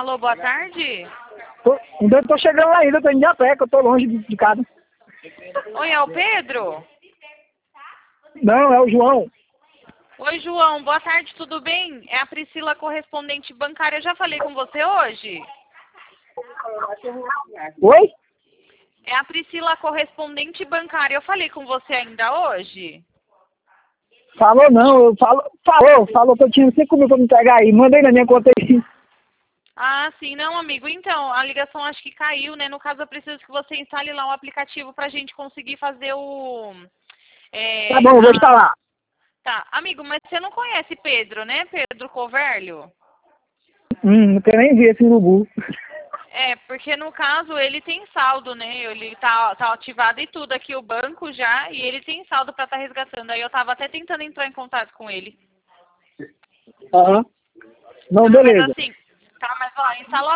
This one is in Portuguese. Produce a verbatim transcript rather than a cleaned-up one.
Alô, boa tarde. Tô, ainda tô chegando lá ainda, tô indo de a pé, que eu tô longe de, de casa. Oi, é o Pedro? Não, é o João. Oi, João, boa tarde, tudo bem? É a Priscila, correspondente bancária. Eu já falei com você hoje? Oi? É a Priscila, correspondente bancária. Eu falei com você ainda hoje? Falou não, eu falo, falou, falou que eu tinha cinco mil pra me entregar aí, mandei na minha conta aí. Ah, sim, não, amigo. Então, a ligação acho que caiu, né? No caso, eu preciso que você instale lá um aplicativo pra gente conseguir fazer o... Tá É, bom, eu vou a... instalar. Tá, amigo, mas você não conhece Pedro, né? Pedro Coverlio? Hum, não quero nem ver esse urubu. É, porque no caso ele tem saldo, né? Ele tá, tá ativado e tudo aqui o banco já, e ele tem saldo pra estar resgatando. Aí eu tava até tentando entrar em contato com ele. Aham. Não, Tá, mas beleza. assim, tá, mas ó, instala o